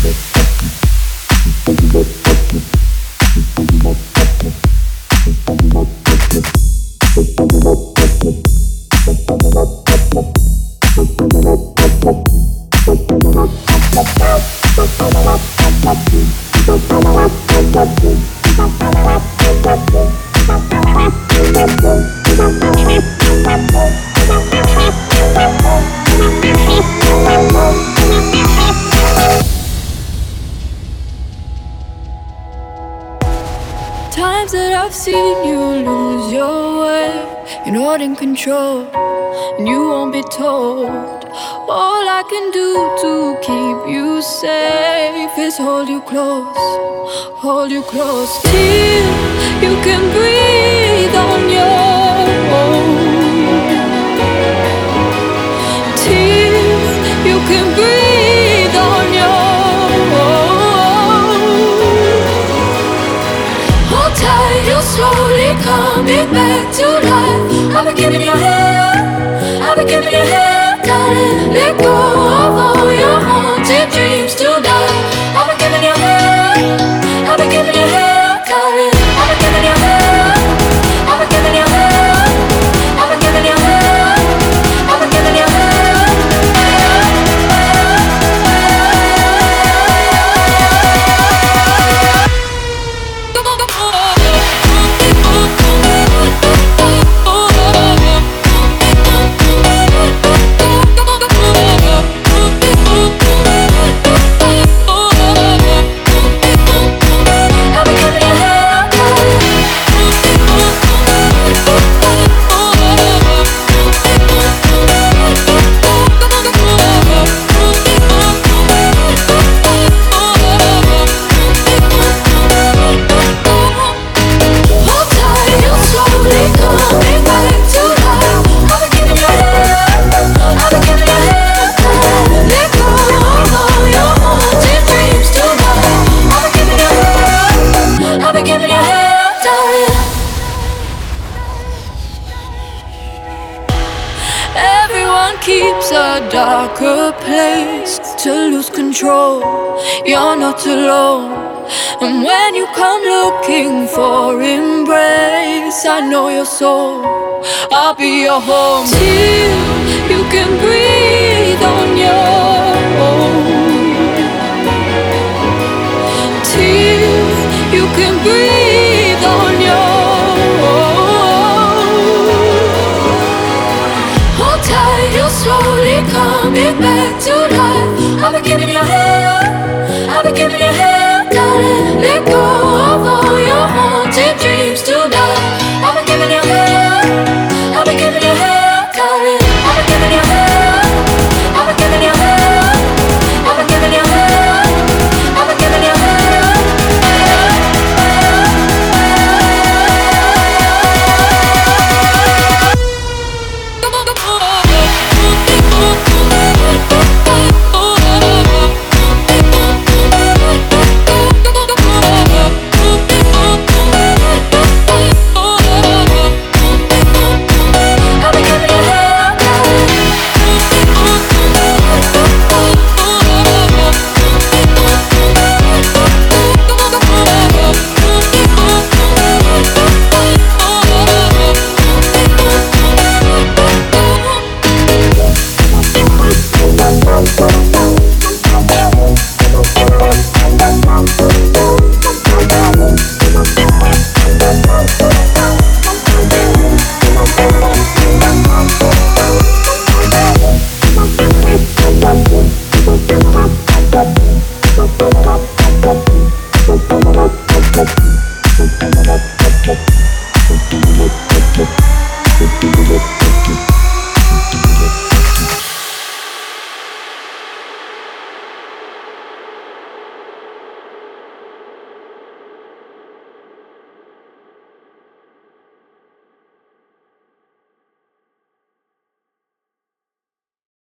Times that I've seen you lose your way, you're not in control, and you won't be told. All I can do to keep you safe is hold you close till you can breathe on your own, till you can breathe on your own. Hold tight, you're slowly coming back to life. I've been giving you hell, I've been giving you hell. Gotta let go of all your haunted dreams tonight. I've been giving you hell, I've been giving you hell. I've been giving you hell, I've been giving you hell, I've been giving you hell, I've been giving you hell. Keeps a darker place to lose control. You're not alone. And when you come looking for embrace, I know your soul. I'll be your home till you can breathe on your own, till you can breathe on your own. Hold tight, you're slowly coming back to life. I've been giving you hell, I've been giving you hell.